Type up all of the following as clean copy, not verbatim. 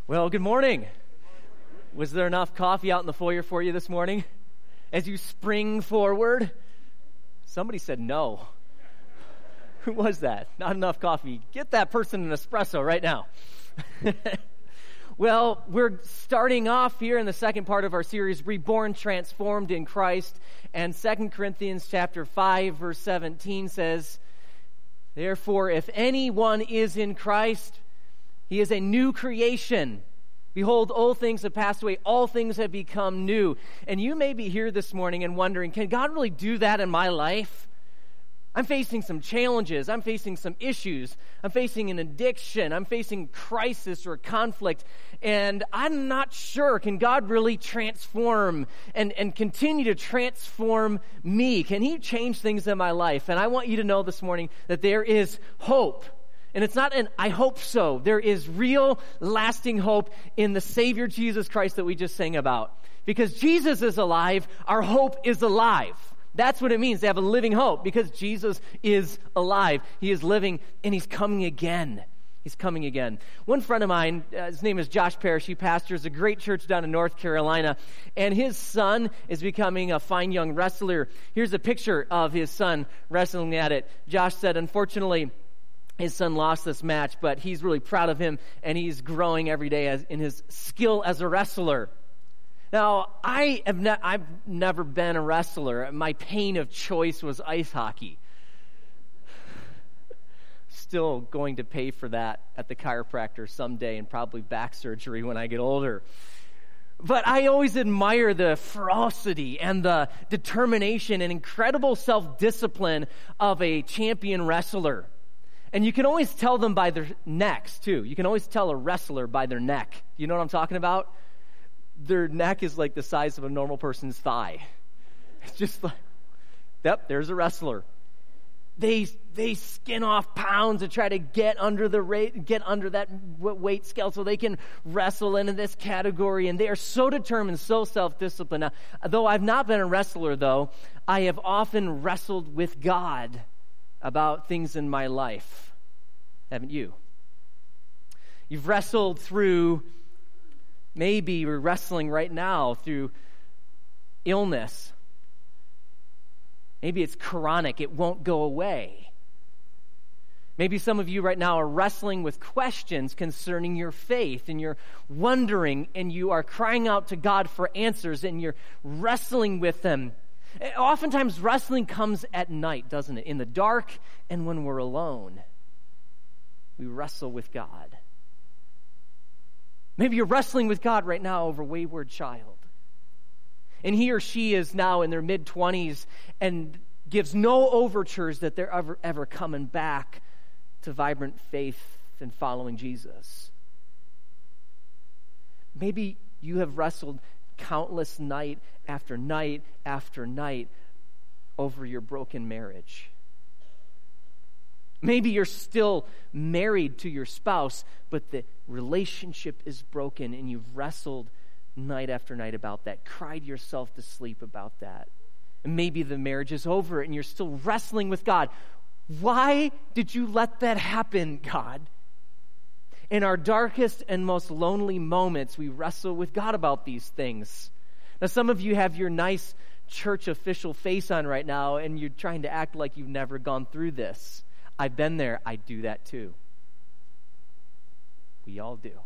Well, good morning. Was there enough coffee out in the foyer for you this morning? As you spring forward? Somebody said no. Who was that? Not enough coffee. Get that person an espresso right now. Well, we're starting off here in the second part of our series, Reborn, Transformed in Christ. And 2 Corinthians chapter 5, verse 17 says, "Therefore, if anyone is in Christ, he is a new creation. Behold, old things have passed away. All things have become new." And you may be here this morning and wondering, can God really do that in my life? I'm facing some challenges. I'm facing some issues. I'm facing an addiction. I'm facing crisis or conflict. And I'm not sure, can God really transform and continue to transform me? Can He change things in my life? And I want you to know this morning that there is hope. And it's not an I hope so. There is real, lasting hope in the Savior Jesus Christ that we just sang about. Because Jesus is alive, our hope is alive. That's what it means to have a living hope, because Jesus is alive. He is living, and He's coming again. He's coming again. One friend of mine, his name is Josh Parrish. He pastors a great church down in North Carolina, and his son is becoming a fine young wrestler. Here's a picture of his son wrestling at it. Josh said, unfortunately, his son lost this match, but he's really proud of him, and he's growing every day in his skill as a wrestler. Now, I've never been a wrestler. My pain of choice was ice hockey. Still going to pay for that at the chiropractor someday, and probably back surgery when I get older. But I always admire the ferocity and the determination and incredible self-discipline of a champion wrestler. And you can always tell them by their necks, too. You can always tell a wrestler by their neck. You know what I'm talking about? Their neck is like the size of a normal person's thigh. It's just like, yep, there's a wrestler. They skin off pounds to try to get under that weight scale so they can wrestle into this category. And they are so determined, so self-disciplined. Now, though I've not been a wrestler, though, I have often wrestled with God about things in my life. Haven't you? You've wrestled through, maybe you're wrestling right now through illness. Maybe it's chronic, it won't go away. Maybe some of you right now are wrestling with questions concerning your faith, and you're wondering, and you are crying out to God for answers, and you're wrestling with them. Oftentimes, wrestling comes at night, doesn't it? In the dark and when we're alone. We wrestle with God. Maybe you're wrestling with God right now over a wayward child. And he or she is now in their mid-20s and gives no overtures that they're ever coming back to vibrant faith and following Jesus. Maybe you have wrestled countless night after night after night over your broken marriage. Maybe you're still married to your spouse, but the relationship is broken, and you've wrestled night after night about that, cried yourself to sleep about that. And maybe the marriage is over, and you're still wrestling with God. Why did you let that happen, God? In our darkest and most lonely moments, we wrestle with God about these things. Now, some of you have your nice church official face on right now, and you're trying to act like you've never gone through this. I've been there. I do that too. We all do.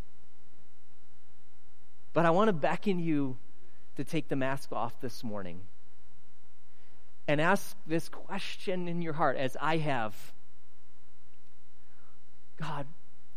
But I want to beckon you to take the mask off this morning and ask this question in your heart, as I have. God,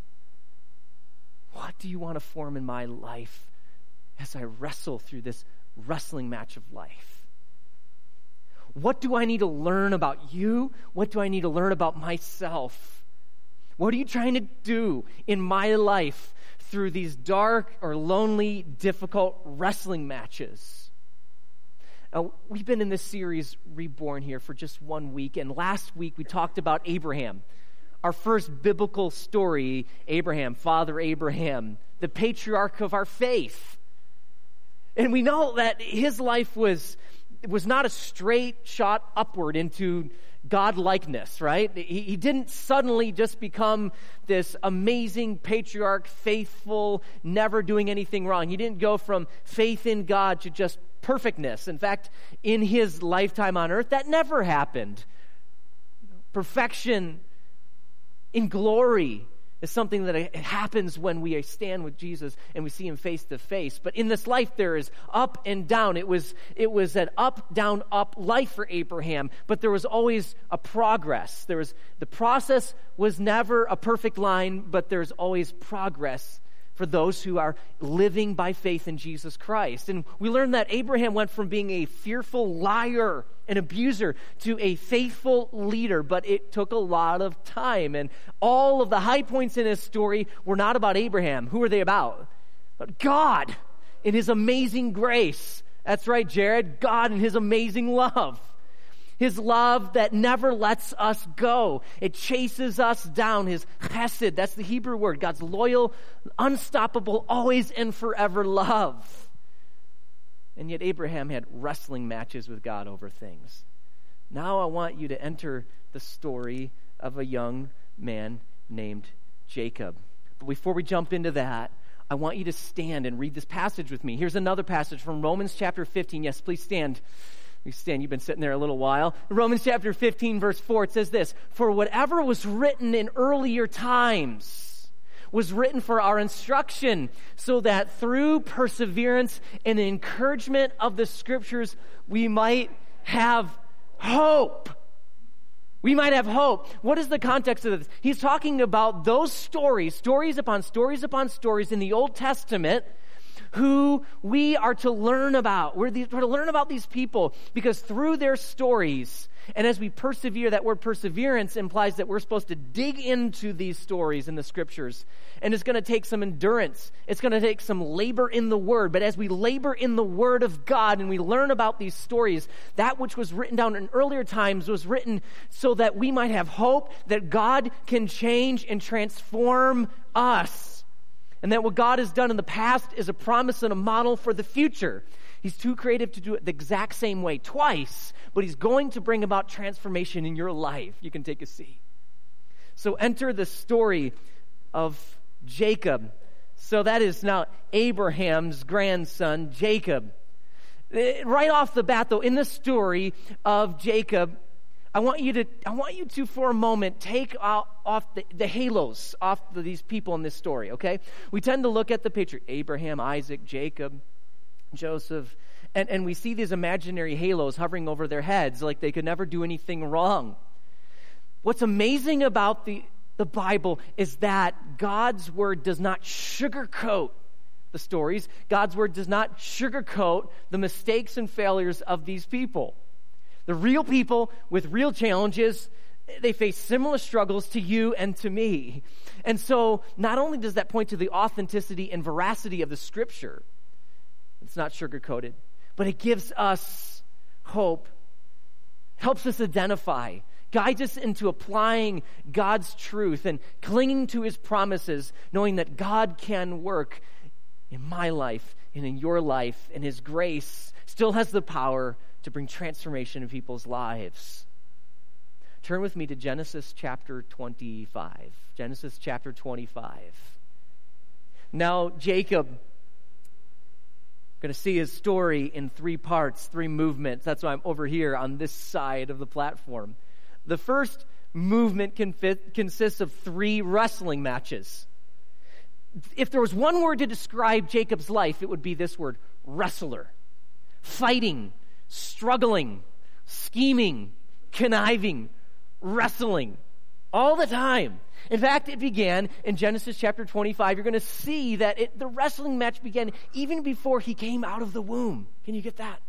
what do you want to form in my life as I wrestle through this wrestling match of life? What do I need to learn about you? What do I need to learn about myself? What are you trying to do in my life through these dark or lonely, difficult wrestling matches? Now, we've been in this series, Reborn, here for just 1 week, and last week we talked about Abraham, our first biblical story, Abraham, Father Abraham, the patriarch of our faith. And we know that his life was was not a straight shot upward into God-likeness, right? He didn't suddenly just become this amazing patriarch, faithful, never doing anything wrong. He didn't go from faith in God to just perfectness. In fact, in his lifetime on earth, that never happened. Perfection in glory is something that happens when we stand with Jesus and we see him face to face. But in this life, there is up and down. It was an up, down, up life for Abraham, but there was always a progress. The process was never a perfect line, but there's always progress for those who are living by faith in Jesus Christ. And we learned that Abraham went from being a fearful liar, an abuser, to a faithful leader, but it took a lot of time. And all of the high points in his story were not about Abraham. Who were they about? But God in his amazing grace. That's right, Jared. God in his amazing love. His love that never lets us go. It chases us down. His chesed, that's the Hebrew word. God's loyal, unstoppable, always and forever love. And yet Abraham had wrestling matches with God over things. Now I want you to enter the story of a young man named Jacob. But before we jump into that, I want you to stand and read this passage with me. Here's another passage from Romans chapter 15. Yes, please stand. You stand, you've been sitting there a little while. Romans chapter 15, verse 4, it says this: "For whatever was written in earlier times was written for our instruction, so that through perseverance and encouragement of the Scriptures we might have hope." We might have hope. What is the context of this? He's talking about those stories upon stories upon stories in the Old Testament who we are to learn about. We're to learn about these people because through their stories, and as we persevere, that word perseverance implies that we're supposed to dig into these stories in the Scriptures. And it's going to take some endurance. It's going to take some labor in the Word. But as we labor in the Word of God and we learn about these stories, that which was written down in earlier times was written so that we might have hope that God can change and transform us. And that what God has done in the past is a promise and a model for the future. He's too creative to do it the exact same way twice, but he's going to bring about transformation in your life. You can take a seat. So enter the story of Jacob. So that is now Abraham's grandson, Jacob. Right off the bat, though, in the story of Jacob, I want you to for a moment take off the halos off these people in this story, okay? We tend to look at the picture, Abraham, Isaac, Jacob, Joseph, and we see these imaginary halos hovering over their heads like they could never do anything wrong. What's amazing about the Bible is that God's Word does not sugarcoat the stories. God's Word does not sugarcoat the mistakes and failures of these people. The real people with real challenges, they face similar struggles to you and to me. And so not only does that point to the authenticity and veracity of the Scripture, it's not sugar-coated, but it gives us hope, helps us identify, guides us into applying God's truth and clinging to His promises, knowing that God can work in my life and in your life, and His grace still has the power to bring transformation in people's lives. Turn with me to Genesis chapter 25. Genesis chapter 25. Now, Jacob, going to see his story in three parts, three movements. That's why I'm over here on this side of the platform. The first movement consists of three wrestling matches. If there was one word to describe Jacob's life, it would be this word: wrestler. Fighting, struggling, scheming, conniving, wrestling, all the time. In fact, it began in Genesis chapter 25. You're going to see that the wrestling match began even before he came out of the womb. Can you get that?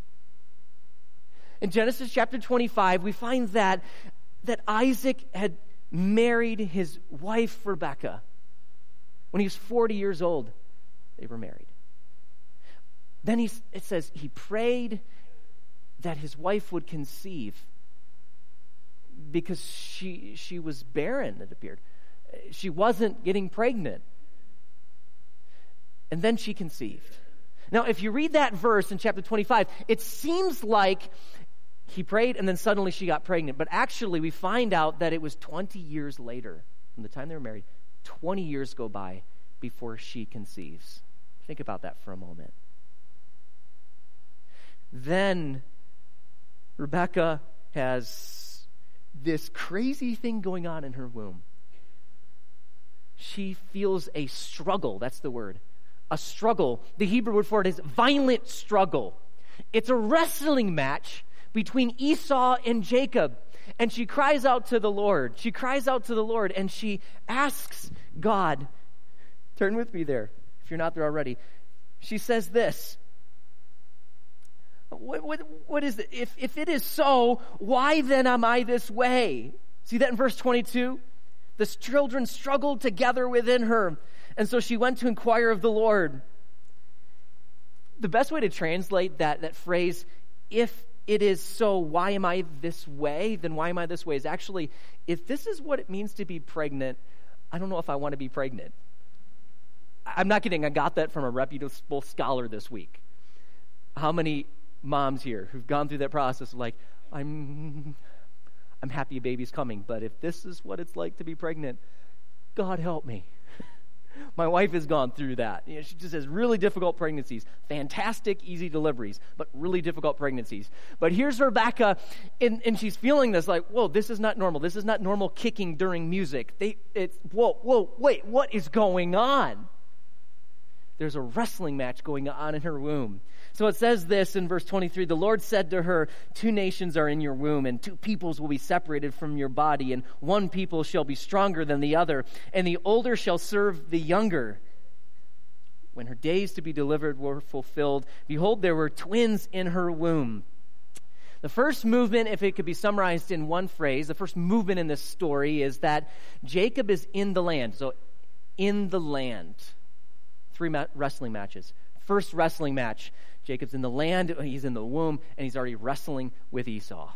In Genesis chapter 25, we find that Isaac had married his wife Rebekah. When he was 40 years old, they were married. Then it says he prayed that his wife would conceive because she was barren, it appeared. She wasn't getting pregnant. And then she conceived. Now, if you read that verse in chapter 25, it seems like he prayed and then suddenly she got pregnant. But actually, we find out that it was 20 years later, from the time they were married, 20 years go by before she conceives. Think about that for a moment. Then Rebekah has this crazy thing going on in her womb. She feels a struggle. That's the word. A struggle. The Hebrew word for it is violent struggle. It's a wrestling match between Esau and Jacob. And she cries out to the Lord. She cries out to the Lord and she asks God. Turn with me there, if you're not there already. She says this. What is it? If it is so, why then am I this way? See that in verse 22? The children struggled together within her. And so she went to inquire of the Lord. The best way to translate that phrase, if it is so, why am I this way? Then why am I this way? Is actually, if this is what it means to be pregnant, I don't know if I want to be pregnant. I'm not kidding. I got that from a reputable scholar this week. How many moms here who've gone through that process of like, I'm happy a baby's coming, but if this is what it's like to be pregnant, God help me. My wife has gone through that. She just has really difficult pregnancies. Fantastic, easy deliveries, but really difficult pregnancies. But here's Rebekah, and she's feeling this like, whoa, this is not normal. This is not normal kicking during music. Whoa, wait, what is going on? There's a wrestling match going on in her womb. So it says this in verse 23, the Lord said to her, 2 nations are in your womb, and 2 peoples will be separated from your body, and 1 people shall be stronger than the other, and the older shall serve the younger. When her days to be delivered were fulfilled, behold, there were twins in her womb. The first movement, if it could be summarized in one phrase, the first movement in this story is that Jacob is in the land. So, in the land. 3 wrestling matches. First wrestling match, Jacob's in the land, he's in the womb, and he's already wrestling with Esau.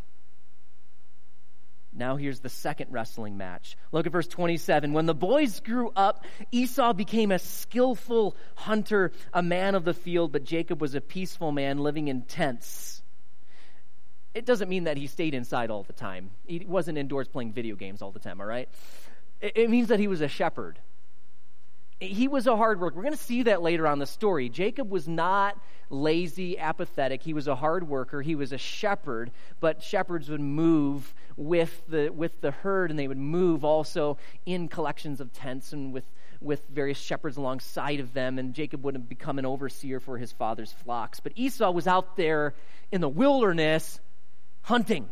Now here's the second wrestling match. Look at verse 27. When the boys grew up, Esau became a skillful hunter, a man of the field, but Jacob was a peaceful man living in tents. It doesn't mean that he stayed inside all the time. He wasn't indoors playing video games all the time, all right? It means that he was a shepherd. He was a hard worker. We're going to see that later on in the story. Jacob was not lazy, apathetic. He was a hard worker. He was a shepherd, but shepherds would move with the herd, and they would move also in collections of tents and with various shepherds alongside of them, and Jacob would have become an overseer for his father's flocks. But Esau was out there in the wilderness hunting.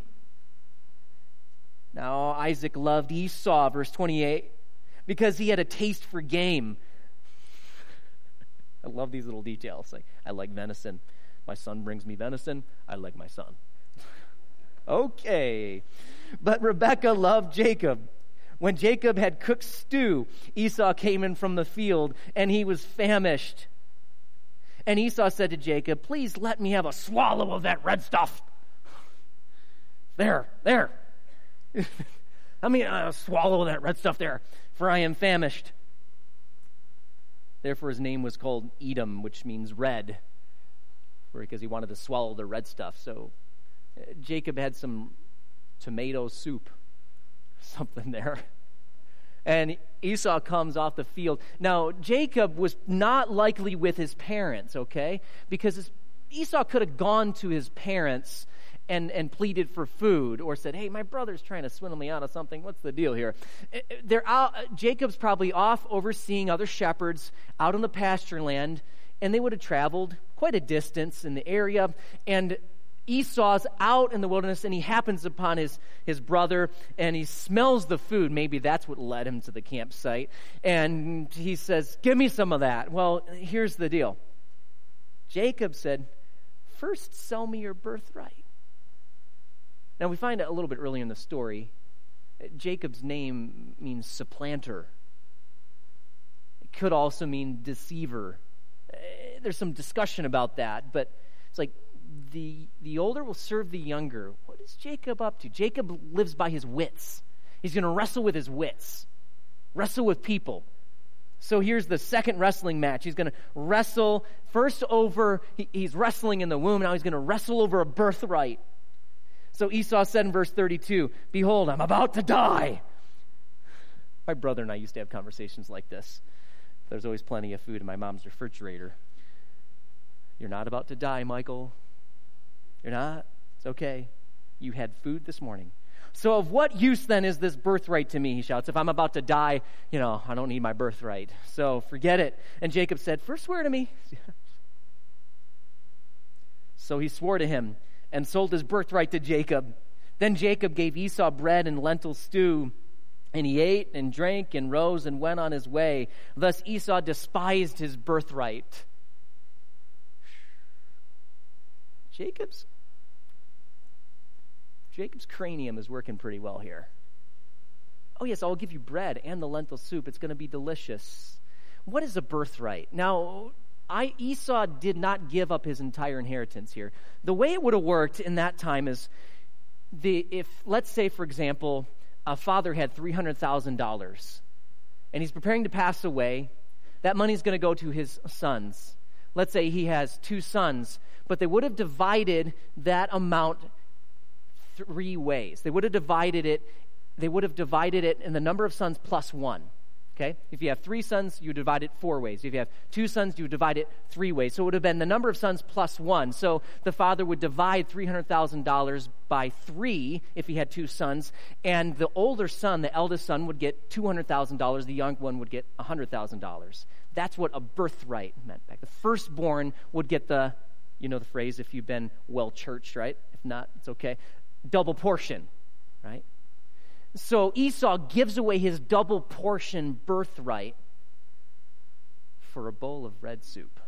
Now Isaac loved Esau, verse 28, because he had a taste for game. I love these little details. Like, I like venison. My son brings me venison. I like my son. Okay. But Rebekah loved Jacob. When Jacob had cooked stew, Esau came in from the field, and he was famished. And Esau said to Jacob, please let me have a swallow of that red stuff. There. Let me swallow that red stuff there, for I am famished. Therefore his name was called Edom, which means red, because he wanted to swallow the red stuff. So Jacob had some tomato soup, something there. And Esau comes off the field. Now, Jacob was not likely with his parents, okay? Because Esau could have gone to his parents and pleaded for food, or said, hey, my brother's trying to swindle me out of something. What's the deal here? Jacob's probably off overseeing other shepherds out on the pasture land, and they would have traveled quite a distance in the area, and Esau's out in the wilderness, and he happens upon his brother, and he smells the food. Maybe that's what led him to the campsite. And he says, give me some of that. Well, here's the deal. Jacob said, first sell me your birthright. Now, we find out a little bit earlier in the story, Jacob's name means supplanter. It could also mean deceiver. There's some discussion about that, but it's like the older will serve the younger. What is Jacob up to? Jacob lives by his wits. He's going to wrestle with his wits, wrestle with people. So here's the second wrestling match. He's going to wrestle first over, he's wrestling in the womb. Now he's going to wrestle over a birthright. So Esau said in verse 32, "Behold, I'm about to die." My brother and I used to have conversations like this. There's always plenty of food in my mom's refrigerator. "You're not about to die, Michael. You're not. It's okay. You had food this morning. So of what use then is this birthright to me?" he shouts. "If I'm about to die, I don't need my birthright. So forget it." And Jacob said, "First swear to me." So he swore to him and sold his birthright to Jacob. Then Jacob gave Esau bread and lentil stew, and he ate and drank and rose and went on his way. Thus Esau despised his birthright. Jacob's cranium is working pretty well here. "Oh yes, I'll give you bread and the lentil soup. It's going to be delicious." What is a birthright? Now, Esau did not give up his entire inheritance here. The way it would have worked in that time is, if let's say, for example, a father had $300,000 and he's preparing to pass away, that money's going to go to his sons. Let's say he has 2 sons, but they would have divided that amount 3 ways. They would have divided it in the number of sons plus 1. Okay? If you have 3 sons, you divide it 4 ways. If you have 2 sons, you divide it 3 ways. So it would have been the number of sons plus 1. So the father would divide $300,000 by 3 if he had 2 sons, and the older son, the eldest son, would get $200,000. The young one would get $100,000. That's what a birthright meant back. The firstborn would get the phrase, if you've been well-churched, right? If not, it's okay. Double portion, right? So Esau gives away his double portion birthright for a bowl of red soup.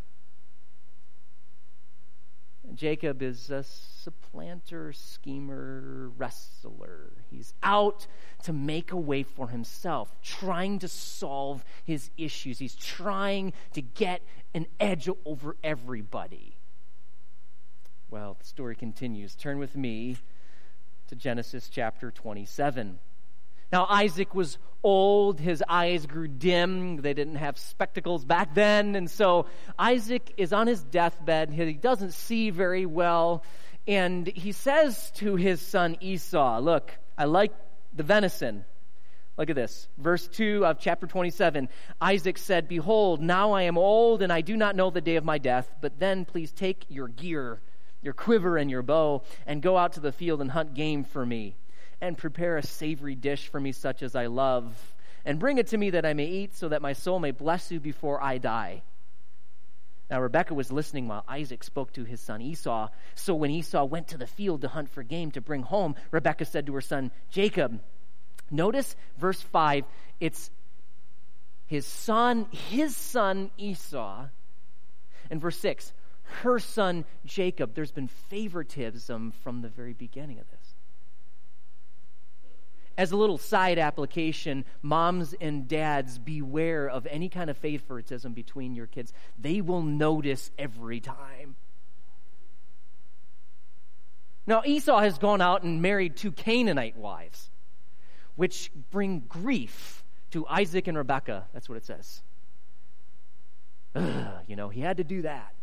Jacob is a supplanter, schemer, wrestler. He's out to make a way for himself, trying to solve his issues. He's trying to get an edge over everybody. Well, the story continues. Turn with me to Genesis chapter 27. Now, Isaac was old. His eyes grew dim. They didn't have spectacles back then. And so Isaac is on his deathbed. He doesn't see very well. And he says to his son Esau, "Look, I like the venison." Look at this. Verse 2 of chapter 27. Isaac said, "Behold, now I am old, and I do not know the day of my death. But then please take your gear, your quiver and your bow, and go out to the field and hunt game for me, and prepare a savory dish for me such as I love, and bring it to me that I may eat, so that my soul may bless you before I die." Now Rebekah was listening while Isaac spoke to his son Esau. So when Esau went to the field to hunt for game to bring home, Rebekah said to her son Jacob, notice verse 5, it's his son Esau, and verse 6, her son Jacob. There's been favoritism from the very beginning of this. As a little side application, moms and dads, beware of any kind of favoritism between your kids. They will notice every time. Now, Esau has gone out and married 2 Canaanite wives, which bring grief to Isaac and Rebekah. That's what it says. He had to do that.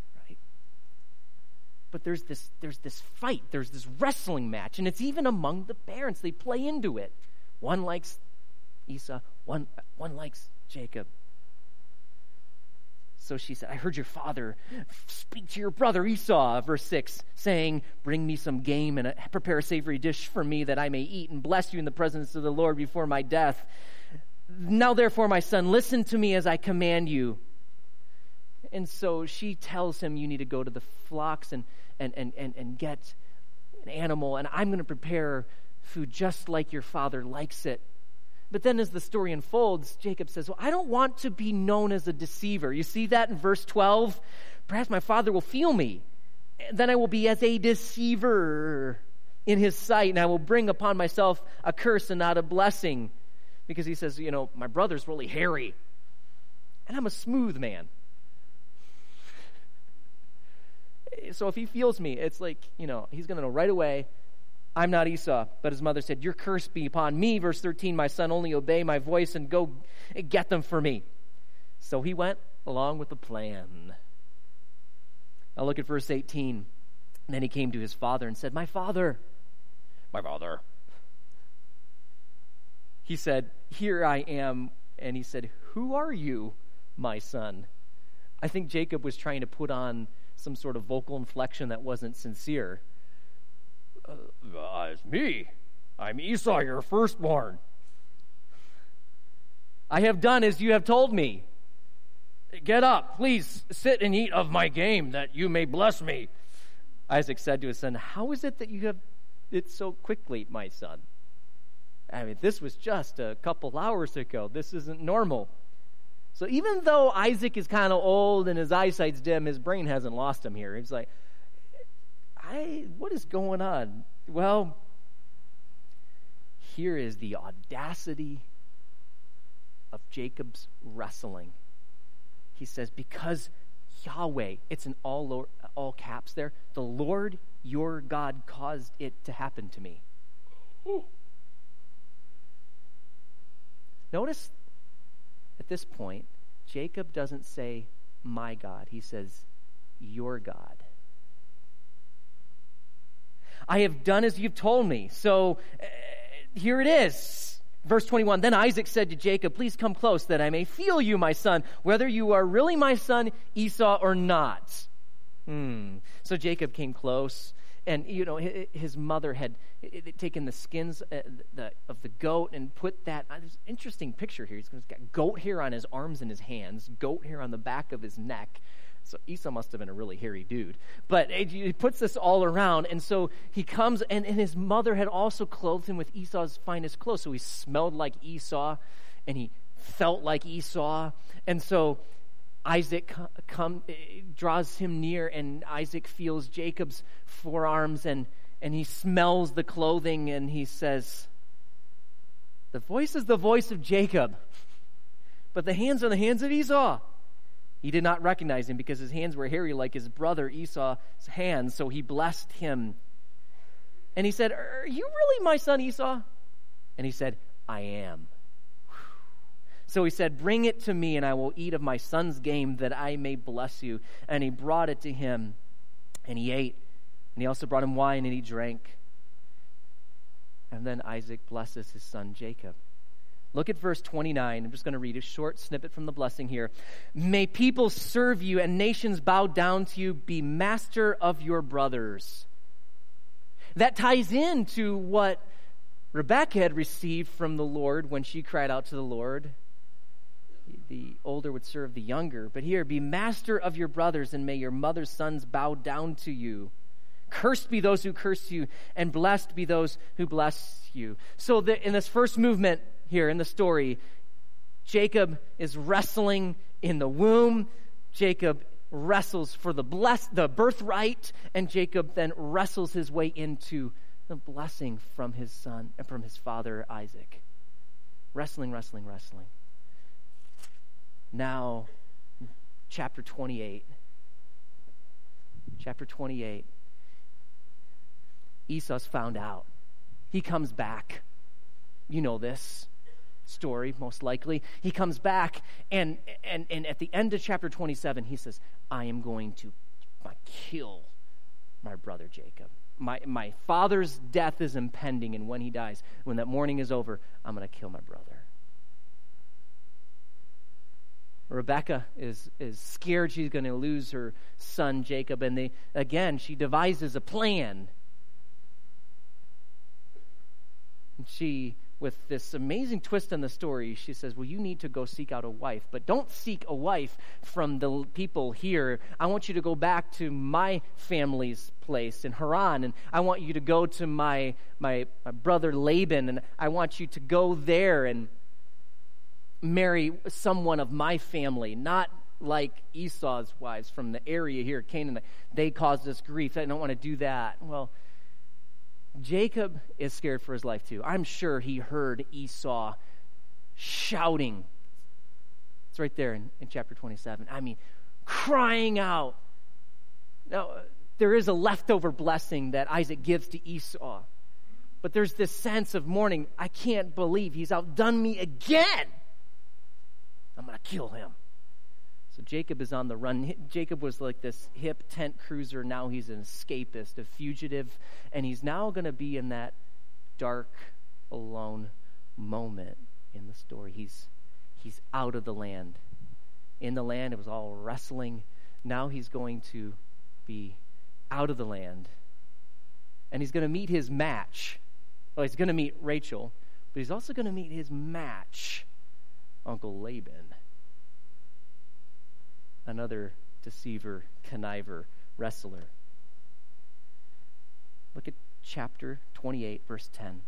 But there's this fight, there's this wrestling match, and it's even among the parents. They play into it. One likes Esau, one likes Jacob. So she said, "I heard your father speak to your brother Esau," verse 6, saying, "Bring me some game and prepare a savory dish for me that I may eat and bless you in the presence of the Lord before my death. Now therefore, my son, listen to me as I command you." And so she tells him, "You need to go to the flocks and get an animal, and I'm going to prepare food just like your father likes it." But then as the story unfolds, Jacob says, "Well, I don't want to be known as a deceiver." You see that in verse 12? "Perhaps my father will feel me. Then I will be as a deceiver in his sight, and I will bring upon myself a curse and not a blessing." Because he says, my brother's really hairy, and I'm a smooth man. So if he feels me, it's like, he's going to know right away, I'm not Esau. But his mother said, "Your curse be upon me." Verse 13, "My son, only obey my voice and go get them for me." So he went along with the plan. Now look at verse 18. And then he came to his father and said, "My father." "My father." He said, "Here I am." And he said, "Who are you, my son?" I think Jacob was trying to put on some sort of vocal inflection that wasn't sincere. It's me. I'm Esau, your firstborn. I have done as you have told me. Get up, please sit and eat of my game, that you may bless me. Isaac said to his son, "How is it that you have it so quickly, my son? I mean, this was just a couple hours ago. This isn't normal." So even though Isaac is kind of old and his eyesight's dim, his brain hasn't lost him here. He's like, what is going on? Well, here is the audacity of Jacob's wrestling. He says, "Because Yahweh," it's in all caps there, "the Lord your God caused it to happen to me." Ooh. Notice at this point, Jacob doesn't say, "My God." He says, "Your God." I have done as you've told me. So here it is. Verse 21, then Isaac said to Jacob, "Please come close that I may feel you, my son, whether you are really my son Esau or not." So Jacob came close, and his mother had taken the skins of the goat and put that. There's an interesting picture here. He's got goat hair on his arms and his hands, goat hair on the back of his neck. So Esau must have been a really hairy dude. But he puts this all around, and so he comes, and his mother had also clothed him with Esau's finest clothes. So he smelled like Esau, and he felt like Esau. And so Isaac draws him near, and Isaac feels Jacob's forearms, and he smells the clothing, and he says, "The voice is the voice of Jacob, but the hands are the hands of Esau." He did not recognize him because his hands were hairy like his brother Esau's hands, so he blessed him. And he said, "Are you really my son Esau?" And he said, "I am." So he said, "Bring it to me, and I will eat of my son's game, that I may bless you." And he brought it to him, and he ate. And he also brought him wine, and he drank. And then Isaac blesses his son Jacob. Look at verse 29. I'm just going to read a short snippet from the blessing here. "May people serve you and nations bow down to you. Be master of your brothers." That ties into what Rebekah had received from the Lord when she cried out to the Lord. The older would serve the younger. But here, "Be master of your brothers, and may your mother's sons bow down to you. Cursed be those who curse you, and blessed be those who bless you." So in this first movement here in the story, Jacob is wrestling in the womb. Jacob wrestles for the birthright, and Jacob then wrestles his way into the blessing from his son and from his father Isaac. Wrestling, wrestling, wrestling. Now, chapter 28. Chapter 28. Esau's found out. He comes back. You know this story, most likely. He comes back, and at the end of chapter 27, he says, "I am going to kill my brother Jacob. My father's death is impending, and when he dies, when that mourning is over, I'm going to kill my brother." Rebekah is scared she's going to lose her son Jacob, and she devises a plan. And she, with this amazing twist in the story, she says, "Well, you need to go seek out a wife, but don't seek a wife from the people here. I want you to go back to my family's place in Haran, and I want you to go to my brother Laban, and I want you to go there and marry someone of my family, not like Esau's wives from the area here, Canaan. They caused us grief. I don't want to do that." Well, Jacob is scared for his life too. I'm sure he heard Esau shouting. It's right there in chapter 27. I mean, crying out. Now, there is a leftover blessing that Isaac gives to Esau. But there's this sense of mourning. I can't believe he's outdone me again. I'm going to kill him. So Jacob is on the run. Jacob was like this hip tent cruiser. Now he's an escapist, a fugitive, and he's now going to be in that dark, alone moment in the story. He's out of the land. In the land, it was all wrestling. Now he's going to be out of the land. And he's going to meet his match. Well, he's going to meet Rachel, but he's also going to meet his match, Uncle Laban. Another deceiver, conniver, wrestler. Look at chapter 28, verse 10.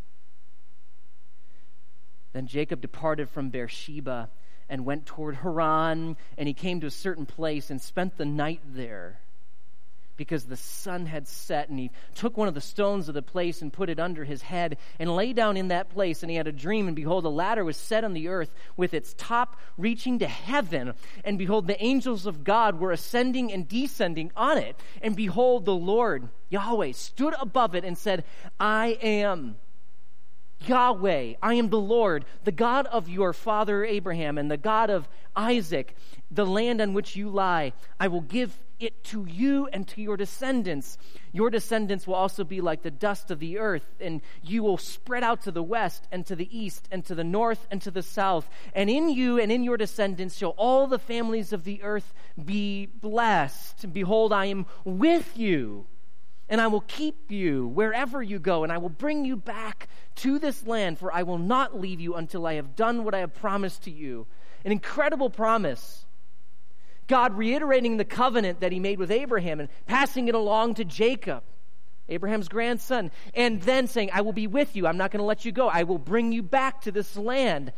Then Jacob departed from Beersheba and went toward Haran, and he came to a certain place and spent the night there, because the sun had set. And he took one of the stones of the place and put it under his head and lay down in that place. And he had a dream, and behold, a ladder was set on the earth with its top reaching to heaven. And behold, the angels of God were ascending and descending on it. And behold, the Lord, Yahweh, stood above it and said, I am Yahweh, I am the Lord, the God of your father Abraham and the God of Isaac. The land on which you lie, I will give it to you and to your descendants. Your descendants will also be like the dust of the earth, and you will spread out to the west and to the east and to the north and to the south. And in you and in your descendants shall all the families of the earth be blessed. And behold, I am with you, and I will keep you wherever you go, and I will bring you back to this land, for I will not leave you until I have done what I have promised to you. An incredible promise. God reiterating the covenant that he made with Abraham and passing it along to Jacob, Abraham's grandson, and then saying, I will be with you. I'm not going to let you go. I will bring you back to this land.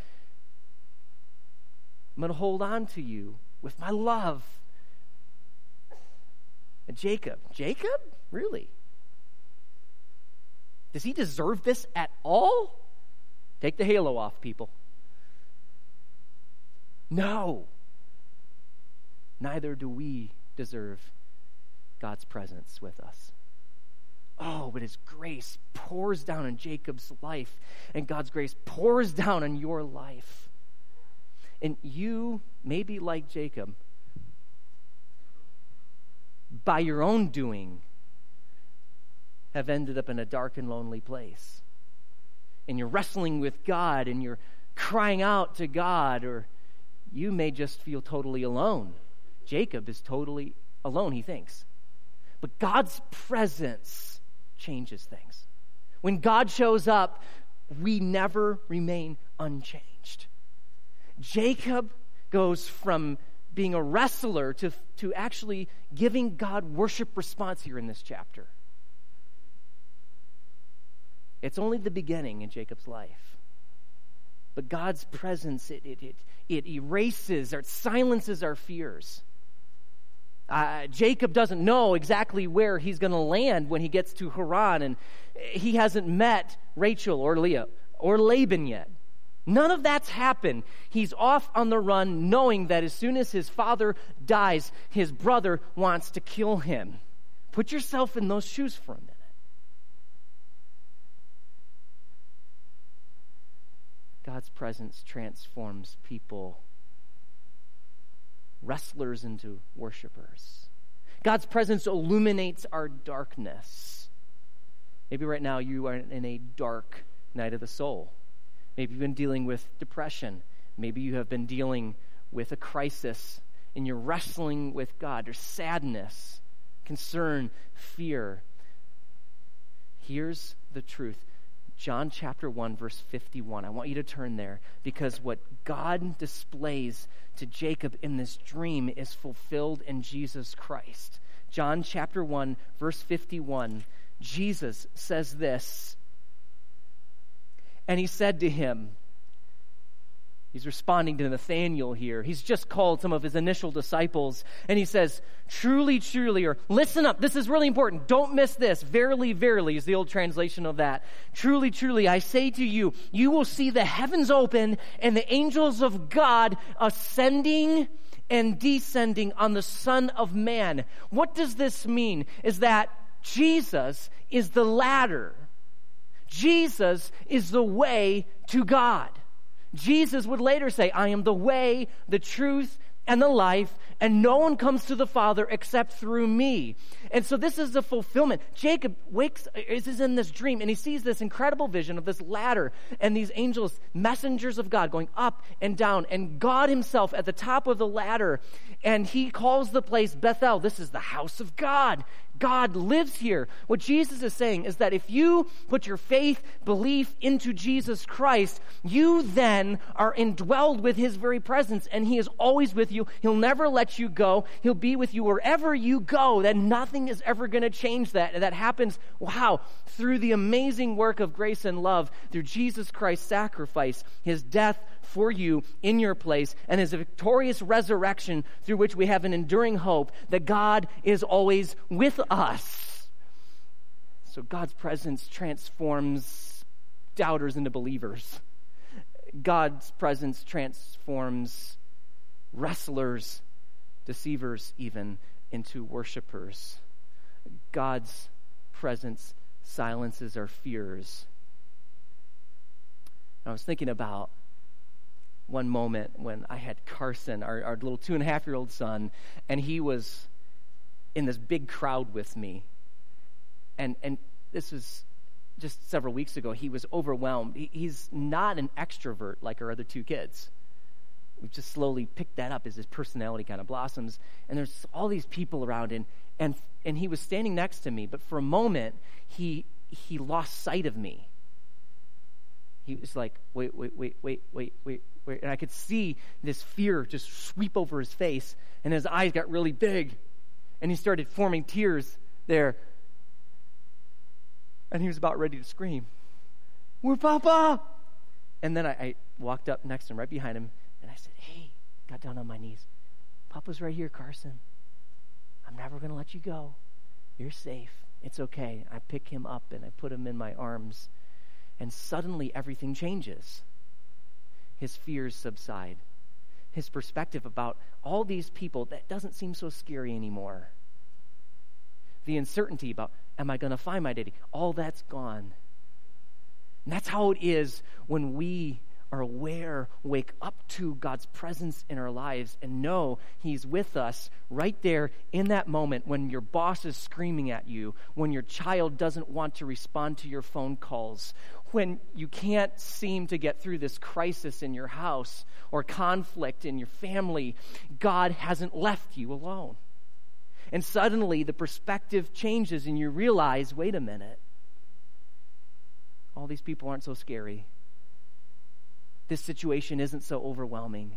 I'm going to hold on to you with my love. And Jacob? Really? Does he deserve this at all? Take the halo off, people. No. Neither do we deserve God's presence with us. Oh, but his grace pours down on Jacob's life, and God's grace pours down on your life. And you may be like Jacob. By your own doing, have ended up in a dark and lonely place. And you're wrestling with God, and you're crying out to God, or you may just feel totally alone. Jacob is totally alone, he thinks. But God's presence changes things. When God shows up, we never remain unchanged. Jacob goes from being a wrestler to actually giving God worship response here in this chapter. It's only the beginning in Jacob's life. But God's presence, it erases or it silences our fears. Jacob doesn't know exactly where he's going to land when he gets to Haran, and he hasn't met Rachel or Leah or Laban yet. None of that's happened. He's off on the run, knowing that as soon as his father dies, his brother wants to kill him. Put yourself in those shoes for a minute. God's presence transforms people, wrestlers into worshipers. God's presence illuminates our darkness. Maybe right now you are in a dark night of the soul. Maybe you've been dealing with depression. Maybe you have been dealing with a crisis and you're wrestling with God. There's sadness, concern, fear. Here's the truth. John chapter 1, verse 51. I want you to turn there, because what God displays to Jacob in this dream is fulfilled in Jesus Christ. John chapter 1, verse 51. Jesus says this, and he said to him, he's responding to Nathanael here. He's just called some of his initial disciples, and he says, truly, truly, or listen up, this is really important. Don't miss this. Verily, verily is the old translation of that. Truly, truly, I say to you, you will see the heavens open and the angels of God ascending and descending on the Son of Man. What does this mean? Is that Jesus is the ladder. Jesus is the way to God. Jesus would later say, I am the way, the truth, and the life, and no one comes to the Father except through me. And so this is the fulfillment. Jacob is in this dream, and he sees this incredible vision of this ladder and these angels, messengers of God, going up and down, and God himself at the top of the ladder, and he calls the place Bethel. This is the house of God. God lives here. What Jesus is saying is that if you put your faith, belief into Jesus Christ, you then are indwelled with his very presence, and he is always with you. He'll never let you go. He'll be with you wherever you go. That nothing is ever going to change that. And that happens, through the amazing work of grace and love, through Jesus Christ's sacrifice, his death for you in your place, and his victorious resurrection through which we have an enduring hope that God is always with us. So God's presence transforms doubters into believers. God's presence transforms wrestlers, deceivers even, into worshipers. God's presence silences our fears. I was thinking about one moment when I had Carson, our little 2.5-year-old son, and he was in this big crowd with me. And this was just several weeks ago. He was overwhelmed. He's not an extrovert like our other two kids. We've just slowly picked that up as his personality kind of blossoms. And there's all these people around, and he was standing next to me, but for a moment, he lost sight of me. He was like, wait. And I could see this fear just sweep over his face, and his eyes got really big, and he started forming tears there. And he was about ready to scream, "Where's Papa?" And then I walked up next to him, right behind him, and I said, "Hey," got down on my knees. "Papa's right here, Carson. I'm never going to let you go. You're safe. It's okay." I pick him up, and I put him in my arms, and suddenly everything changes. His fears subside. His perspective about all these people, that doesn't seem so scary anymore. The uncertainty about, am I going to find my daddy? All that's gone. And that's how it is when we are aware, wake up to God's presence in our lives and know he's with us right there in that moment when your boss is screaming at you, when your child doesn't want to respond to your phone calls, when you can't seem to get through this crisis in your house or conflict in your family. God hasn't left you alone. And suddenly the perspective changes and you realize, wait a minute, all these people aren't so scary. This situation isn't so overwhelming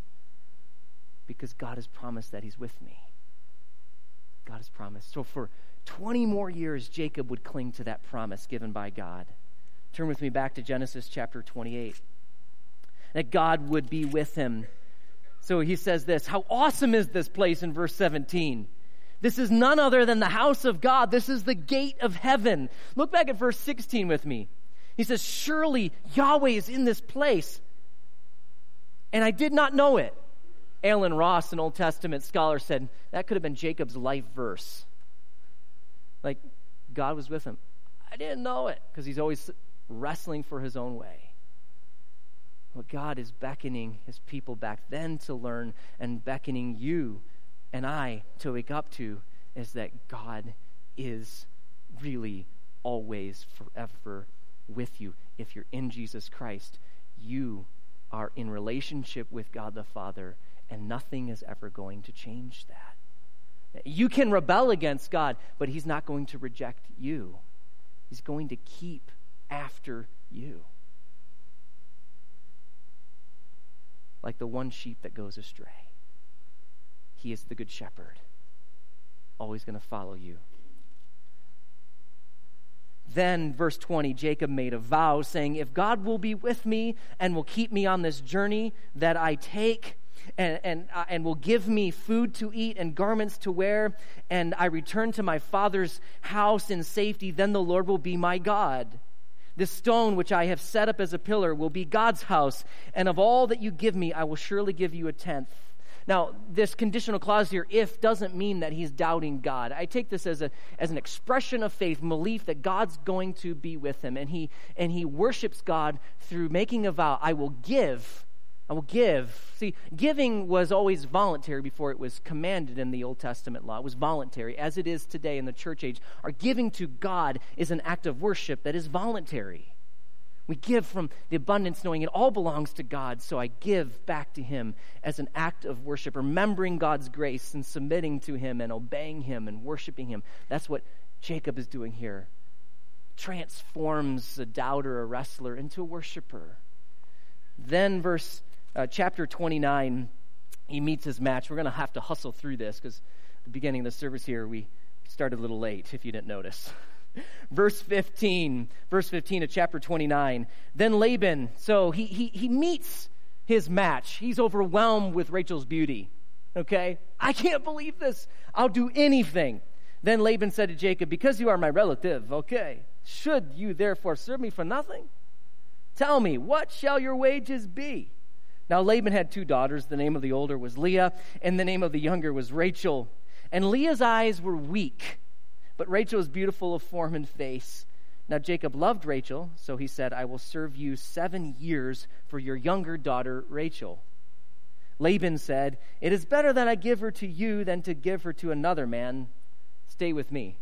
because God has promised that he's with me. God has promised. So for 20 more years, Jacob would cling to that promise given by God. Turn with me back to Genesis chapter 28. That God would be with him. So he says this, how awesome is this place in verse 17? This is none other than the house of God. This is the gate of heaven. Look back at verse 16 with me. He says, surely Yahweh is in this place, and I did not know it. Alan Ross, an Old Testament scholar, said that could have been Jacob's life verse. Like, God was with him. I didn't know it, because he's always wrestling for his own way. What God is beckoning his people back then to learn, and beckoning you and I to wake up to, is that God is really always forever with you. If you're in Jesus Christ, you are in relationship with God the Father, and nothing is ever going to change that. You can rebel against God, but he's not going to reject you. He's going to keep after you. Like the one sheep that goes astray. He is the good shepherd, always going to follow you. Then, verse 20, Jacob made a vow saying, if God will be with me and will keep me on this journey that I take, and will give me food to eat and garments to wear, and I return to my father's house in safety, then the Lord will be my God. This stone which I have set up as a pillar will be God's house, and of all that you give me, I will surely give you a tenth. Now, this conditional clause here, if, doesn't mean that he's doubting God. I take this as an expression of faith, belief that God's going to be with him. And he worships God through making a vow. I will give I will give. See, giving was always voluntary before it was commanded in the Old Testament law. It was voluntary, as it is today in the church age. Our giving to God is an act of worship that is voluntary. We give from the abundance, knowing it all belongs to God, so I give back to Him as an act of worship, remembering God's grace and submitting to Him and obeying Him and worshiping Him. That's what Jacob is doing here. Transforms a doubter, a wrestler, into a worshiper. Then chapter 29, he meets his match. We're going to have to hustle through this because at the beginning of the service here, we started a little late, if you didn't notice. Verse 15 of chapter 29. Then Laban, so he meets his match. He's overwhelmed with Rachel's beauty. Okay? I can't believe this. I'll do anything. Then Laban said to Jacob, because you are my relative, okay, should you therefore serve me for nothing? Tell me, what shall your wages be? Now Laban had 2 daughters. The name of the older was Leah, and the name of the younger was Rachel. And Leah's eyes were weak, but Rachel was beautiful of form and face. Now Jacob loved Rachel, so he said, I will serve you 7 years for your younger daughter Rachel. Laban said, it is better that I give her to you than to give her to another man. Stay with me.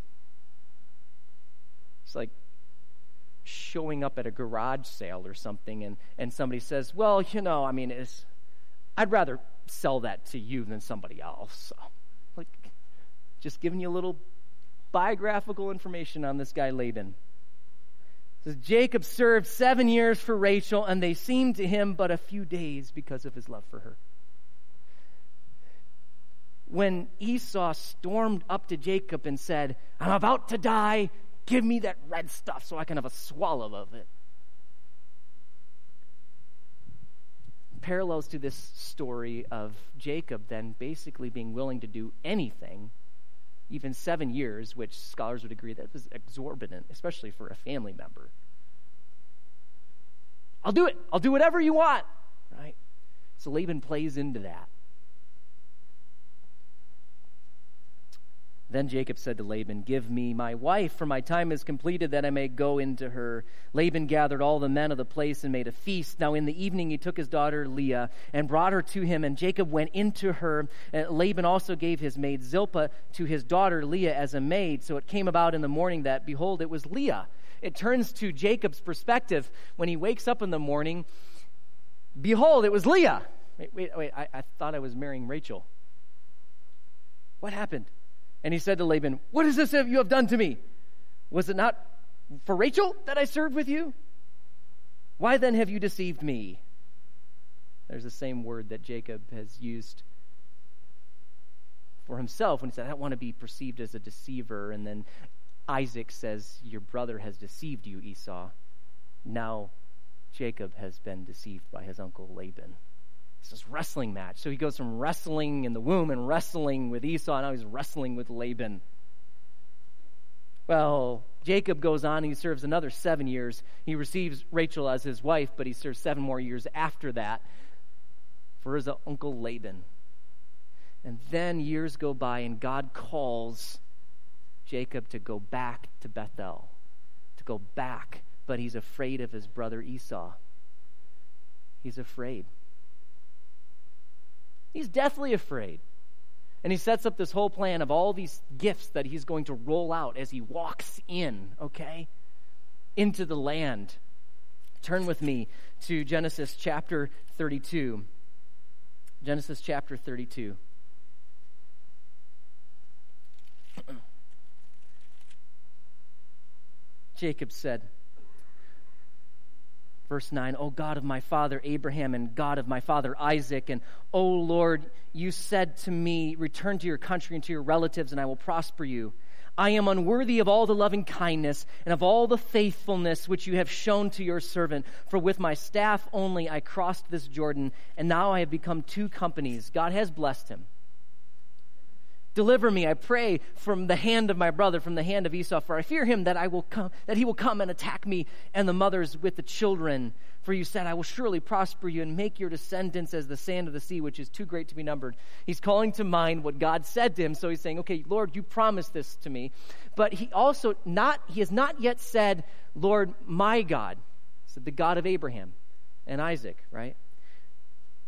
It's like showing up at a garage sale or something, and somebody says, well, I'd rather sell that to you than somebody else. So, like, just giving you a little biographical information on this guy Laban. It says, Jacob served 7 years for Rachel, and they seemed to him but a few days because of his love for her. When Esau stormed up to Jacob and said, I'm about to die, give me that red stuff so I can have a swallow of it. Parallels to this story of Jacob then basically being willing to do anything, even 7 years, which scholars would agree that was exorbitant, especially for a family member. I'll do it. I'll do whatever you want, right? So Laban plays into that. Then Jacob said to Laban, give me my wife, for my time is completed that I may go into her. Laban gathered all the men of the place and made a feast. Now in the evening he took his daughter Leah and brought her to him, and Jacob went into her. Laban also gave his maid Zilpah to his daughter Leah as a maid. So it came about in the morning that, behold, it was Leah. It turns to Jacob's perspective. When he wakes up in the morning, behold, it was Leah. Wait, I thought I was marrying Rachel. What happened? And he said to Laban, what is this you have done to me? Was it not for Rachel that I served with you? Why then have you deceived me? There's the same word that Jacob has used for himself when he said, I don't want to be perceived as a deceiver. And then Isaac says, your brother has deceived you, Esau. Now Jacob has been deceived by his uncle Laban. It's this wrestling match. So he goes from wrestling in the womb and wrestling with Esau, and now he's wrestling with Laban. Well, Jacob goes on and he serves another 7 years. He receives Rachel as his wife, but he serves 7 more years after that for his uncle Laban. And then years go by, and God calls Jacob to go back to Bethel, to go back, but he's afraid of his brother Esau. He's afraid. He's deathly afraid. And he sets up this whole plan of all these gifts that he's going to roll out as he walks in, okay, into the land. Turn with me to Genesis chapter 32. Genesis chapter 32. Jacob said, verse 9, O God of my father Abraham and God of my father Isaac, and O Lord, you said to me, return to your country and to your relatives, and I will prosper you. I am unworthy of all the loving kindness and of all the faithfulness which you have shown to your servant. For with my staff only I crossed this Jordan, and now I have become 2 companies. God has blessed him. Deliver me, I pray, from the hand of my brother, from the hand of Esau, for I fear him that he will come and attack me and the mothers with the children. For you said, I will surely prosper you and make your descendants as the sand of the sea, which is too great to be numbered. He's calling to mind what God said to him. So he's saying, okay, Lord, you promised this to me. But he has not yet said, Lord, my God. He said, the God of Abraham and Isaac, right?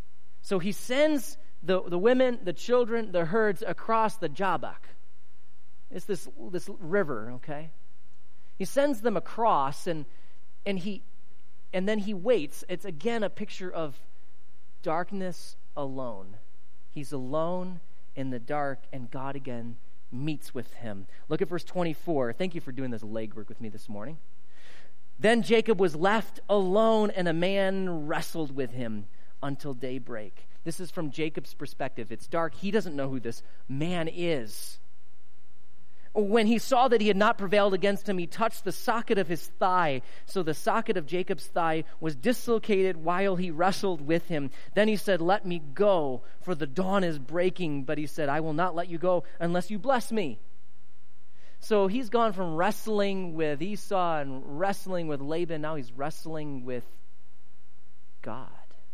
So he sends the women, the children, the herds across the Jabbok. It's this river, okay? He sends them across, and then he waits. It's again a picture of darkness alone. He's alone in the dark, and God again meets with him. Look at verse 24. Thank you for doing this legwork with me this morning. Then Jacob was left alone, and a man wrestled with him until daybreak. This is from Jacob's perspective. It's dark. He doesn't know who this man is. When he saw that he had not prevailed against him, he touched the socket of his thigh. So the socket of Jacob's thigh was dislocated while he wrestled with him. Then he said, "Let me go, for the dawn is breaking." But he said, "I will not let you go unless you bless me." So he's gone from wrestling with Esau and wrestling with Laban. Now he's wrestling with God.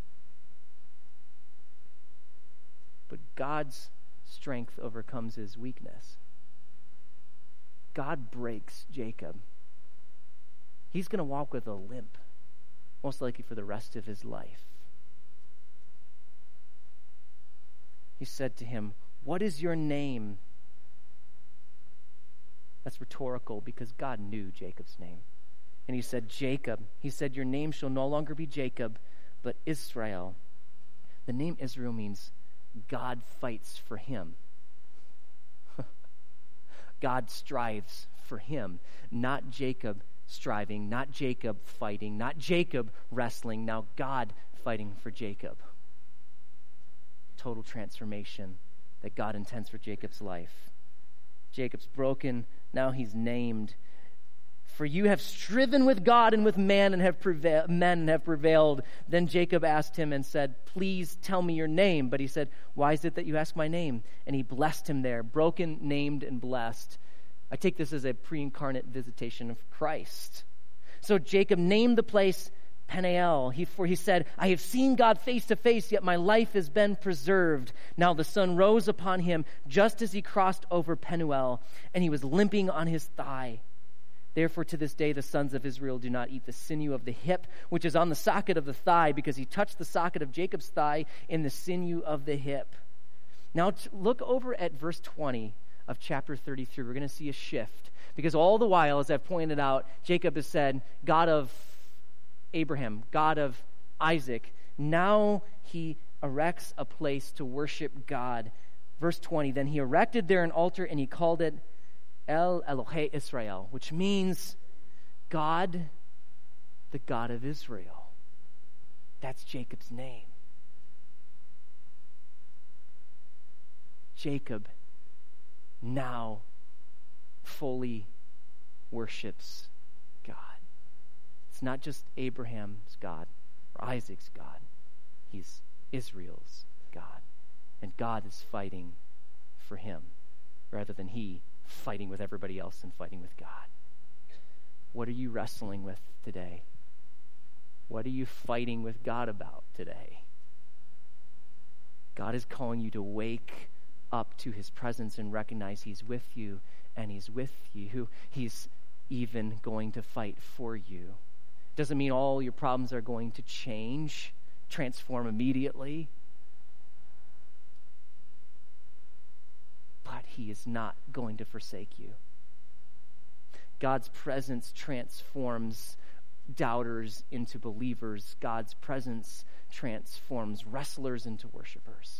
But God's strength overcomes his weakness. God breaks Jacob. He's going to walk with a limp, most likely for the rest of his life. He said to him, "What is your name?" That's rhetorical because God knew Jacob's name. And he said, "Jacob." He said, "Your name shall no longer be Jacob, but Israel." The name Israel means God fights for him. God strives for him, not Jacob striving, not Jacob fighting, not Jacob wrestling, now God fighting for Jacob. Total transformation that God intends for Jacob's life. Jacob's broken, now he's named. "For you have striven with God and with man and have prevailed. Then Jacob asked him and said, "Please tell me your name." But he said, "Why is it that you ask my name?" And he blessed him there. Broken, named, and blessed. I take this as a pre-incarnate visitation of Christ. So Jacob named the place Peniel, for he said, "I have seen God face to face, yet my life has been preserved." Now the sun rose upon him just as he crossed over Penuel, and he was limping on his thigh. Therefore, to this day, the sons of Israel do not eat the sinew of the hip, which is on the socket of the thigh, because he touched the socket of Jacob's thigh in the sinew of the hip. Now, look over at verse 20 of chapter 33. We're going to see a shift. Because all the while, as I've pointed out, Jacob has said, "God of Abraham, God of Isaac." Now he erects a place to worship God. Verse 20, "Then he erected there an altar, and he called it El Elohe Israel," which means God, the God of Israel. That's Jacob's name. Jacob now fully worships God. It's not just Abraham's God or Isaac's God. He's Israel's God. And God is fighting for him rather than he fighting with everybody else and fighting with God. What are you wrestling with today? What are you fighting with God about today? God is calling you to wake up to his presence and recognize he's with you, and he's with you. He's even going to fight for you. Doesn't mean all your problems are going to change, transform immediately. But he is not going to forsake you. God's presence transforms doubters into believers. God's presence transforms wrestlers into worshipers.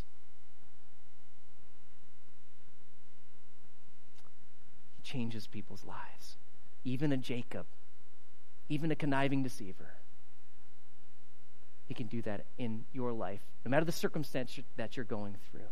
He changes people's lives. Even a Jacob, even a conniving deceiver. He can do that in your life, no matter the circumstance that you're going through.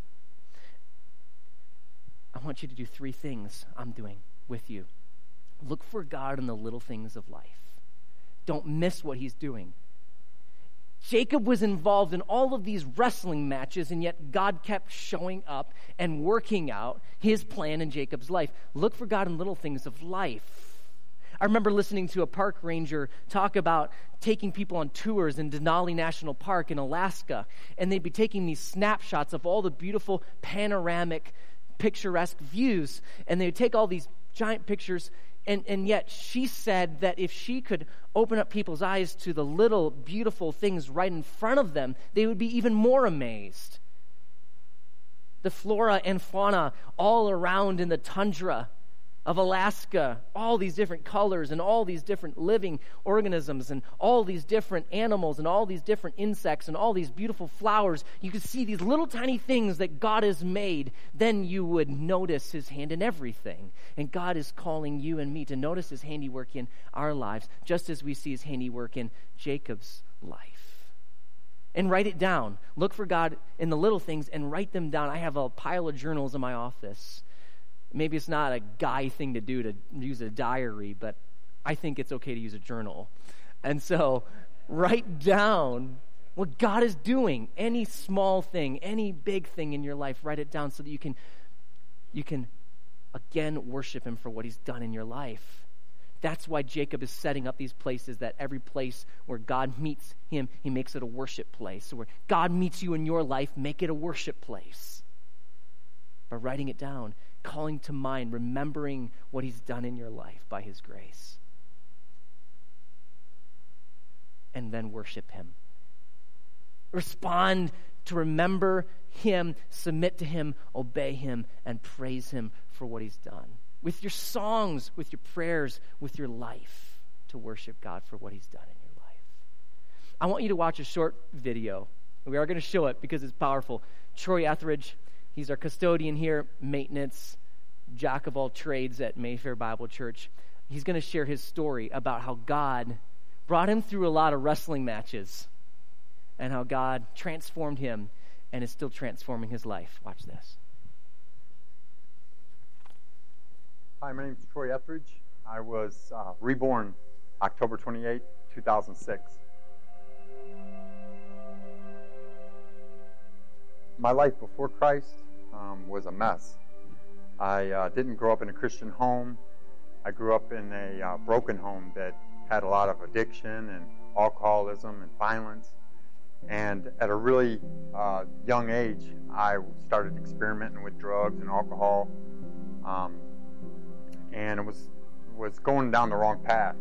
I want you to do 3 things I'm doing with you. Look for God in the little things of life. Don't miss what he's doing. Jacob was involved in all of these wrestling matches, and yet God kept showing up and working out his plan in Jacob's life. Look for God in little things of life. I remember listening to a park ranger talk about taking people on tours in Denali National Park in Alaska, and they'd be taking these snapshots of all the beautiful panoramic, picturesque views, and they would take all these giant pictures And yet she said that if she could open up people's eyes to the little beautiful things right in front of them, they would be even more amazed. The flora and fauna all around in the tundra of Alaska, all these different colors and all these different living organisms and all these different animals and all these different insects and all these beautiful flowers. You could see these little tiny things that God has made. Then you would notice his hand in everything. And God is calling you and me to notice his handiwork in our lives, just as we see his handiwork in Jacob's life. And write it down. Look for God in the little things and write them down. I have a pile of journals in my office. Maybe it's not a guy thing to do to use a diary, but I think it's okay to use a journal. And so write down what God is doing. Any small thing, any big thing in your life, write it down so that you can again worship him for what he's done in your life. That's why Jacob is setting up these places, that every place where God meets him, he makes it a worship place. So where God meets you in your life, make it a worship place. By writing it down, calling to mind, remembering what he's done in your life by his grace. And then worship him. Respond to remember him, submit to him, obey him, and praise him for what he's done. With your songs, with your prayers, with your life, to worship God for what he's done in your life. I want you to watch a short video. We are going to show it because it's powerful. Troy Etheridge, he's our custodian here, maintenance, jack of all trades at Mayfair Bible Church. He's going to share his story about how God brought him through a lot of wrestling matches and how God transformed him and is still transforming his life. Watch this. Hi, my name is Troy Etheridge. I was reborn October 28, 2006. My life before Christ was a mess. I didn't grow up in a Christian home. I grew up in a broken home that had a lot of addiction and alcoholism and violence. And at a really young age, I started experimenting with drugs and alcohol. And it was going down the wrong path.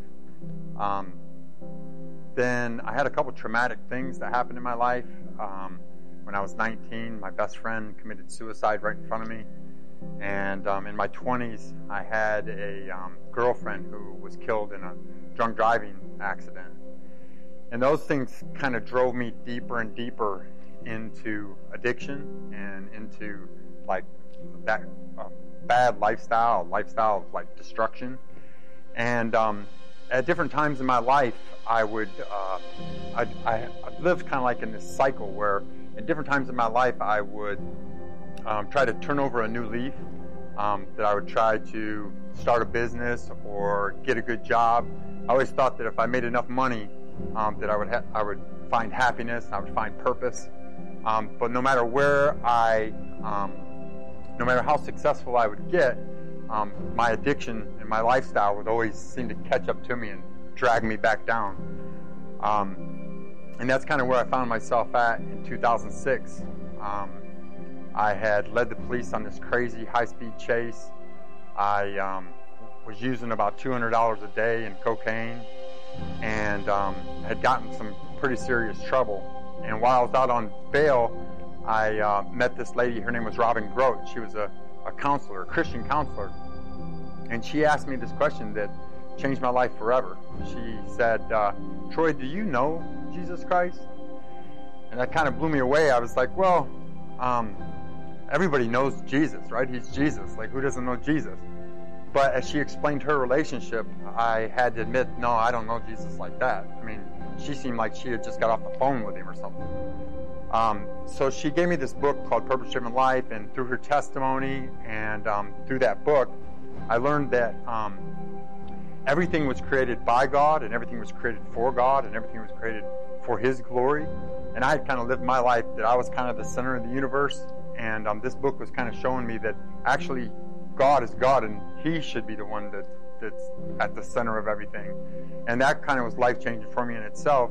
Then I had a couple traumatic things that happened in my life. When I was 19, my best friend committed suicide right in front of me. And in my 20s, I had a girlfriend who was killed in a drunk driving accident. And those things kind of drove me deeper and deeper into addiction and into like that bad lifestyle of like destruction. And at different times in my life, I lived kind of like in this cycle where at different times in my life, I would try to turn over a new leaf, that I would try to start a business or get a good job. I always thought that if I made enough money, that I would find happiness, I would find purpose. But no matter no matter how successful I would get, my addiction and my lifestyle would always seem to catch up to me and drag me back down. And that's kind of where I found myself at in 2006. I had led the police on this crazy high-speed chase. I was using about $200 a day in cocaine and had gotten some pretty serious trouble. And while I was out on bail, I met this lady. Her name was Robin Grote. She was a counselor, a Christian counselor. And she asked me this question that changed my life forever. She said, Troy, do you know Jesus Christ? And that kind of blew me away. I was like, well, everybody knows Jesus, right? He's Jesus. Like, who doesn't know Jesus? But as she explained her relationship, I had to admit, no, I don't know Jesus like that. I mean, she seemed like she had just got off the phone with him or something. So she gave me this book called Purpose Driven Life, and through her testimony and through that book, I learned that everything was created by God, and everything was created for God, and everything was created for His glory. And I had kind of lived my life that I was kind of the center of the universe, and this book was kind of showing me that actually God is God, and He should be the one that's at the center of everything. And that kind of was life-changing for me in itself.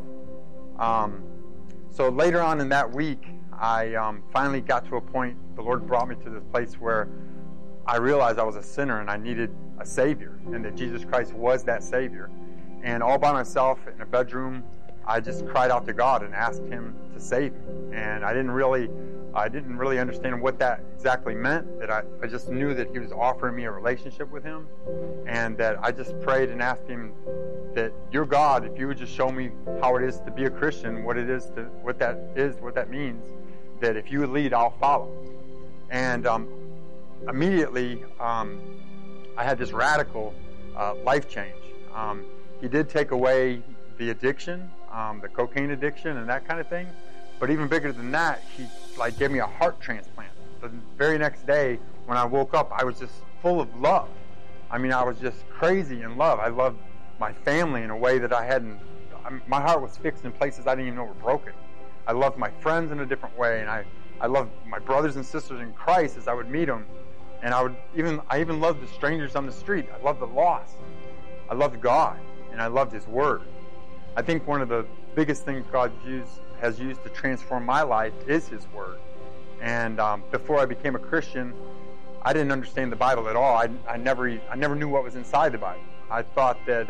So later on in that week, I finally got to a point, the Lord brought me to this place where I realized I was a sinner and I needed a Savior, and that Jesus Christ was that Savior. And all by myself in a bedroom, I just cried out to God and asked Him to save me. And I didn't really understand what that exactly meant. That I just knew that He was offering me a relationship with Him, and that I just prayed and asked Him that, "You're God, if you would just show me how it is to be a Christian, what that means, that if you would lead, I'll follow." And immediately, I had this radical life change. He did take away the addiction, the cocaine addiction and that kind of thing. But even bigger than that, He gave me a heart transplant. The very next day when I woke up, I was just full of love. I mean, I was just crazy in love. I loved my family in a way that my heart was fixed in places I didn't even know were broken. I loved my friends in a different way, and I loved my brothers and sisters in Christ as I would meet them. And I even loved the strangers on the street. I loved the lost. I loved God, and I loved His Word. I think one of the biggest things God has used to transform my life is His Word. And before I became a Christian, I didn't understand the Bible at all. I never knew what was inside the Bible. I thought that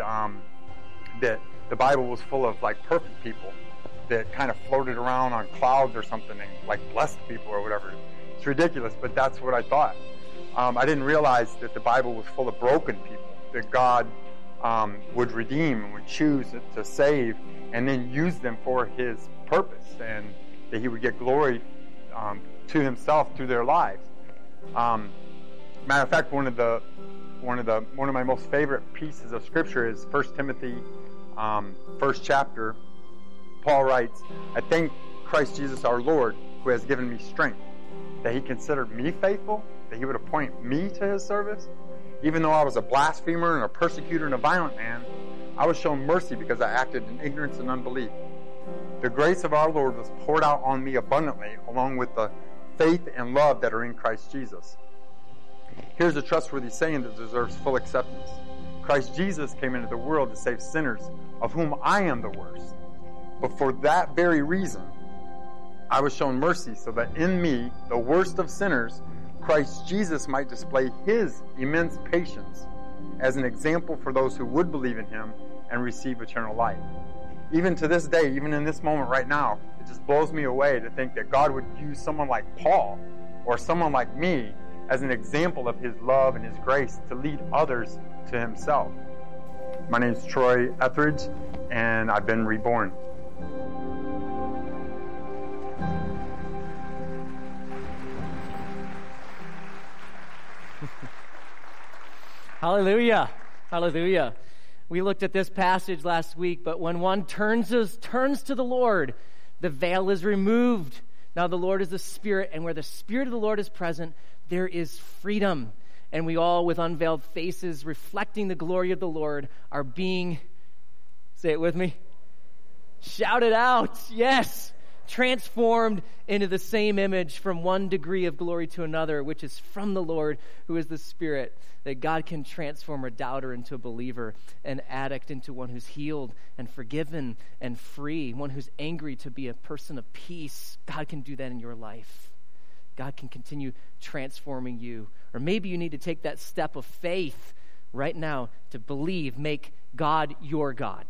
the Bible was full of perfect people that kind of floated around on clouds or something and blessed people or whatever. It's ridiculous, but that's what I thought. I didn't realize that the Bible was full of broken people that God would redeem and would choose to save and then use them for His purpose, and that He would get glory to Himself through their lives. Matter of fact, one of my most favorite pieces of Scripture is 1 Timothy, 1st chapter. Paul writes, "I thank Christ Jesus our Lord, who has given me strength, that He considered me faithful, that He would appoint me to His service. Even though I was a blasphemer and a persecutor and a violent man, I was shown mercy because I acted in ignorance and unbelief. The grace of our Lord was poured out on me abundantly, along with the faith and love that are in Christ Jesus." Here's a trustworthy saying that deserves full acceptance. Christ Jesus came into the world to save sinners, of whom I am the worst. But for that very reason, I was shown mercy, so that in me, the worst of sinners, Christ Jesus might display His immense patience as an example for those who would believe in Him and receive eternal life. Even to this day, even in this moment right now, it just blows me away to think that God would use someone like Paul or someone like me as an example of His love and His grace to lead others to Himself. My name is Troy Etheridge, and I've been reborn. Hallelujah. Hallelujah. We looked at this passage last week, but when one turns to the Lord, the veil is removed. Now the Lord is the Spirit, and where the Spirit of the Lord is present, there is freedom. And we all, with unveiled faces, reflecting the glory of the Lord, are being, say it with me, shouted out. Yes. Transformed into the same image from one degree of glory to another, which is from the Lord, who is the Spirit, that God can transform a doubter into a believer, an addict into one who's healed and forgiven and free, one who's angry to be a person of peace. God can do that in your life. God can continue transforming you. Or maybe you need to take that step of faith right now to believe, make God your God.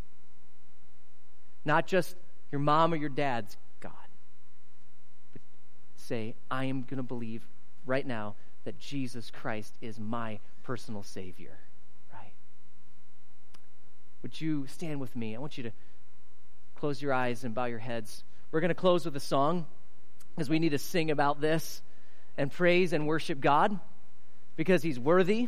Not just your mom or your dad's God. But say, I am going to believe right now that Jesus Christ is my personal Savior. Right? Would you stand with me? I want you to close your eyes and bow your heads. We're going to close with a song, because we need to sing about this and praise and worship God because He's worthy.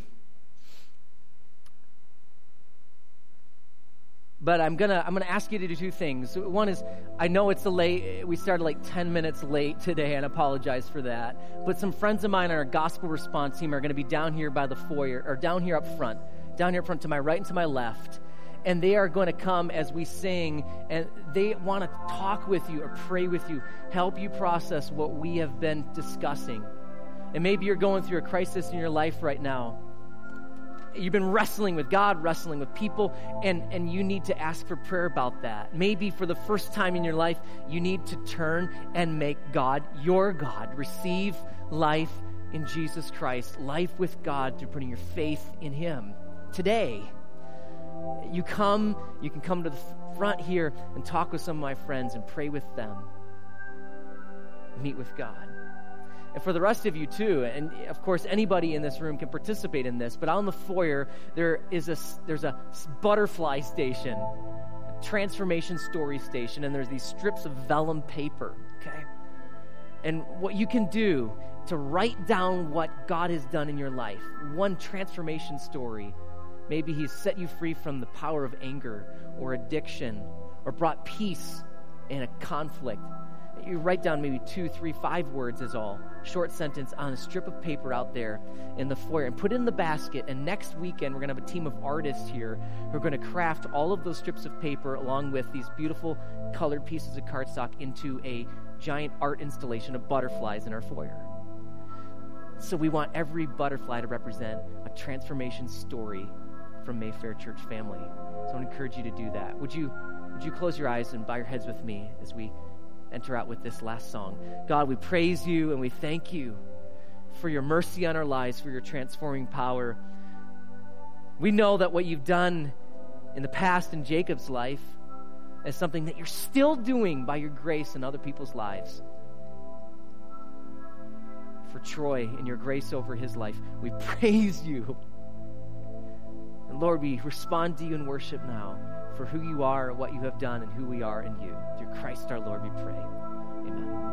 But I'm gonna ask you to do two things. One is, I know it's we started 10 minutes late today, and I apologize for that. But some friends of mine on our gospel response team are going to be down here by the foyer, or down here up front to my right and to my left. And they are going to come as we sing, and they want to talk with you or pray with you, help you process what we have been discussing. And maybe you're going through a crisis in your life right now. You've been wrestling with God, wrestling with people, and you need to ask for prayer about that. Maybe for the first time in your life, you need to turn and make God your God. Receive life in Jesus Christ, life with God through putting your faith in Him. Today, you can come to the front here and talk with some of my friends and pray with them. Meet with God. And for the rest of you too, and of course anybody in this room can participate in this, but out in the foyer there's a butterfly station, a transformation story station, and there's these strips of vellum paper, okay? And what you can do to write down what God has done in your life, one transformation story. Maybe He's set you free from the power of anger or addiction, or brought peace in a conflict. You write down maybe 2, 3, 5 words is all. Short sentence on a strip of paper out there in the foyer, and put it in the basket. And next weekend, we're going to have a team of artists here who are going to craft all of those strips of paper along with these beautiful colored pieces of cardstock into a giant art installation of butterflies in our foyer. So we want every butterfly to represent a transformation story from Mayfair Church family. So I want to encourage you to do that. Would you close your eyes and bow your heads with me as we enter out with this last song? God, we praise you and we thank you for your mercy on our lives, for your transforming power. We know that what you've done in the past in Jacob's life is something that you're still doing by your grace in other people's lives. For Troy and your grace over his life, we praise you. And Lord, we respond to you in worship now for who you are, what you have done, and who we are in you. Through Christ our Lord we pray. Amen.